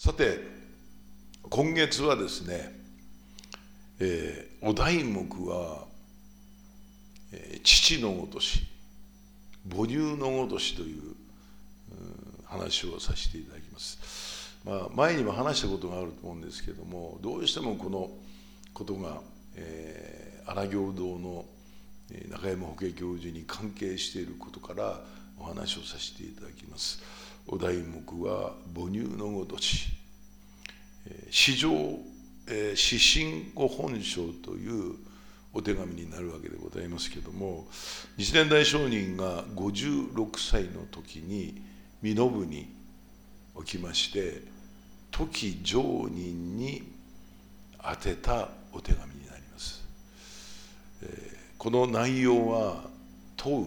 さて、今月はですね、お題目は、父のごとし、母乳のごとしという話をさせていただきます。前にも話したことがあると思うんですけども、どうしてもこのことが、荒行堂の中山法華教授に関係していることからお話をさせていただきます。お題目は母乳のごとし、四条四神御本章というお手紙になるわけでございますけれども、日蓮大聖人が56歳の時に身延におきまして時上人に宛てたお手紙になります。この内容は問う、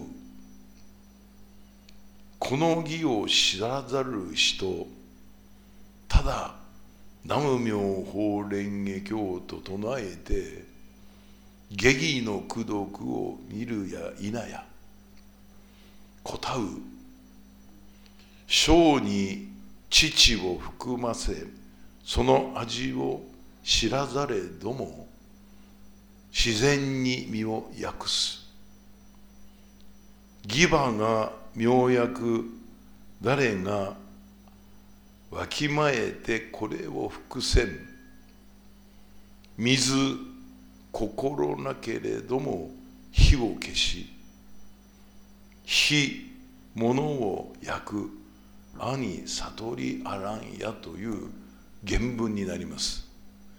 この義を知らざる人、ただ南無妙法蓮華経と唱えて下義の功徳を見るや否や、答う小に乳を含ませ、その味を知らざれども自然に身を訳す。義母が妙薬、誰がわきまえてこれを伏せん。水心なけれども火を消し、火物を焼く兄悟りあらんやという原文になります。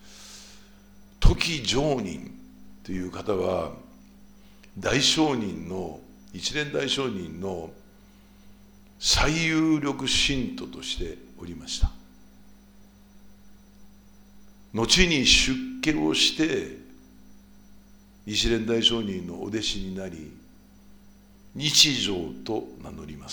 時上人という方は大聖人の一蓮大聖人の最有力信徒としておりました。後に出家をして一蓮大聖人のお弟子になり日常と名乗ります。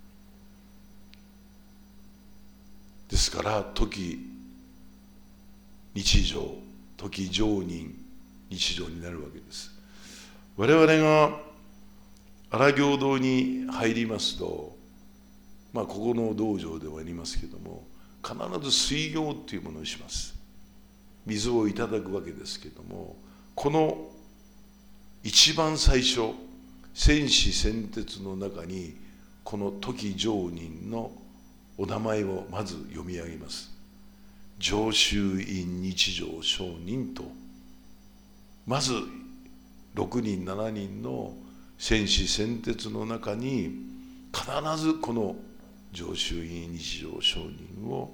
ですから時日常、時上人、日常になるわけです。我々が荒行堂に入りますと、ここの道場ではありますけども、必ず水行というものをします。水をいただくわけですけども、この一番最初、先史先哲の中にこの時上人のお名前をまず読み上げます。上州院日常上人と、まず6人7人の先史先哲の中に必ずこの上州院日常上人を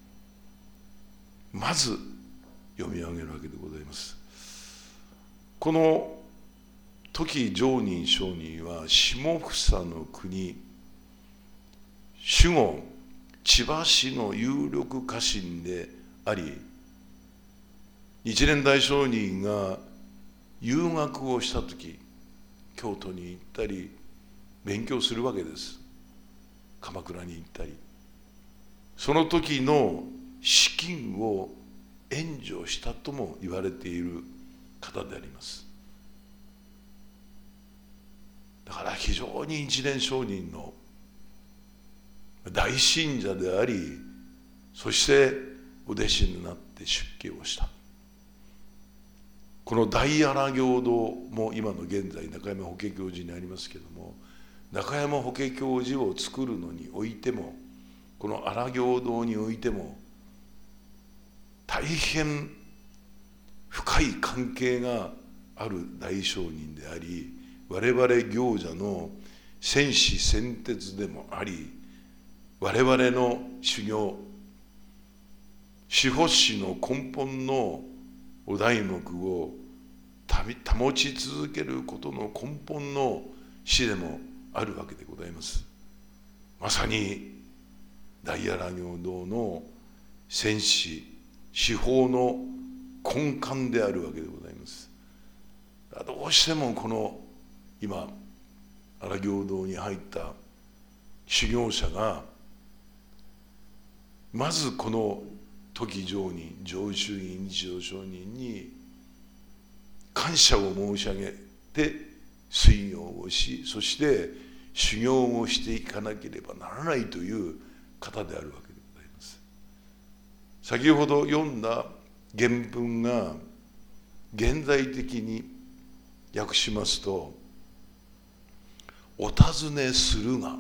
まず読み上げるわけでございます。この時上人上人は下総の国守護千葉市の有力家臣であり、日蓮大聖人が遊学をした時、京都に行ったり勉強するわけです。鎌倉に行ったり、その時の資金を援助したとも言われている方であります。だから非常に一蓮聖人の大信者であり、そしてお弟子になって出家をした。この大荒行堂も今の現在中山法華教授にありますけども、中山法華教授を作るのにおいても、この荒行堂においても大変深い関係がある大聖人であり、我々行者の先史先哲でもあり、我々の修行四法師の根本のお題目を保ち続けることの根本の師でもあるわけでございます。まさに大荒行堂の先史四法の根幹であるわけでございます。どうしてもこの今荒行堂に入った修行者がまずこの時上人上州院日常上人に感謝を申し上げて水行をし、そして修行をしていかなければならないという方であるわけでございます。 先ほど読んだ原文が現在的に訳しますと、お尋ねするが、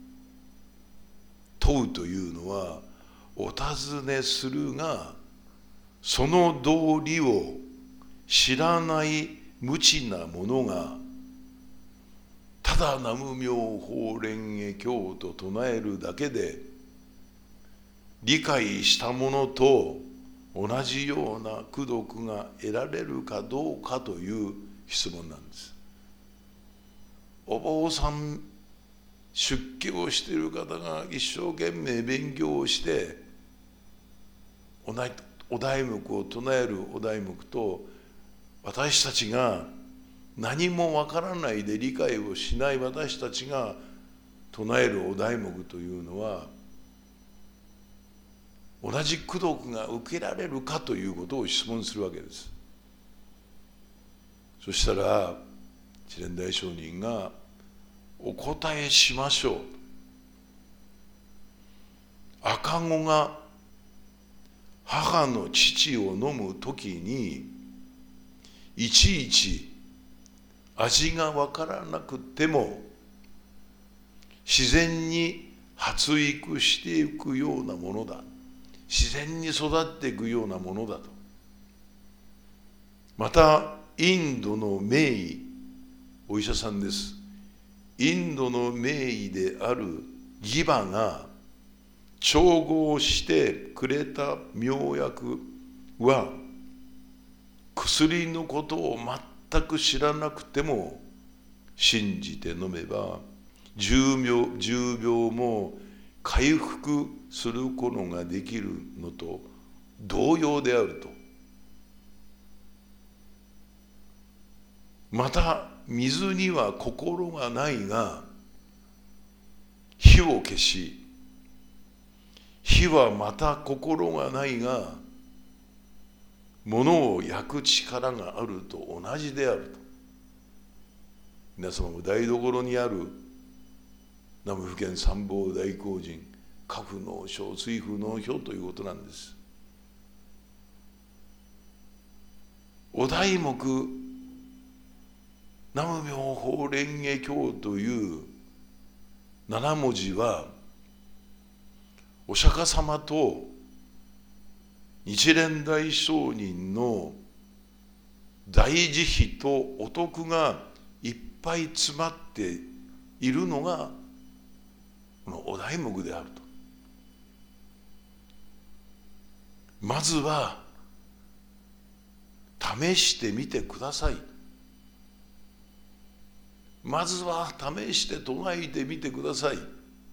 問うというのは、お尋ねするがその道理を知らない無知な者が、ただ南無妙法蓮華経と唱えるだけで理解したものと同じような功徳が得られるかどうかという質問なんです。お坊さん、出家をしている方が一生懸命勉強をしてお題目を唱えるお題目と、私たちが何もわからないで理解をしない私たちが唱えるお題目というのは、同じ功徳が受けられるかということを質問するわけです。そしたら一蓮大聖人がお答えしましょう。赤子が母の乳を飲むときにいちいち味がわからなくても自然に発育していくようなものだ、自然に育っていくようなものだと。またインドの名医、お医者さんです。インドの名医であるギバが調合してくれた妙薬は、薬のことを全く知らなくても信じて飲めば重病も回復することができるのと同様であると。また水には心がないが火を消し、火はまた心がないが物を焼く力があると同じであると。皆様も台所にある南無普賢三宝大光神、火不能症、水不能症ということなんです。お題目南無妙法蓮華経という7文字は、お釈迦様と日蓮大聖人の大慈悲とお徳がいっぱい詰まっているのがこのお題目であると。まずは試してみてください。まずは試して唱えてみてください。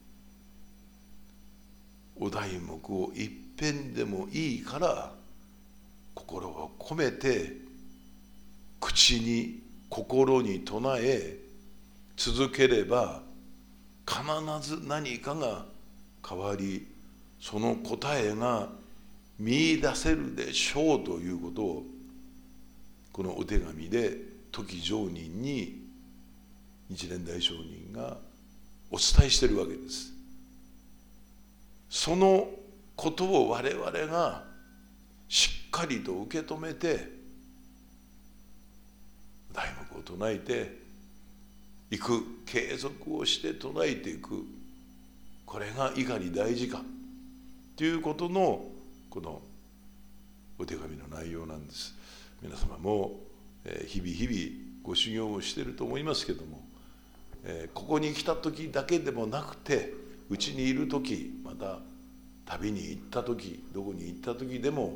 お題目を一遍でもいいから心を込めて口に心に唱え続ければ、必ず何かが変わり、その答えが見出せるでしょうということを、このお手紙で時上人に日蓮大聖人がお伝えしているわけです。そのことを我々がしっかりと受け止めて題目を唱えていく、継続をして唱えていく、これがいかに大事かということのこのお手紙の内容なんです。皆様も日々日々ご修行をしていると思いますけども、ここに来た時だけでもなくて、うちにいる時、また旅に行った時、どこに行った時でも、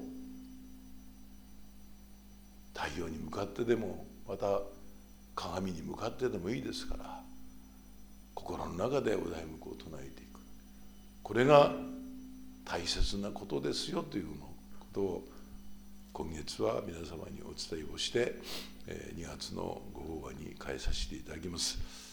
太陽に向かってでも、また鏡に向かってでもいいですから、心の中でお題目を唱えていく、これが大切なことですよということを今月は皆様にお伝えをして、2月のご法話に変えさせていただきます。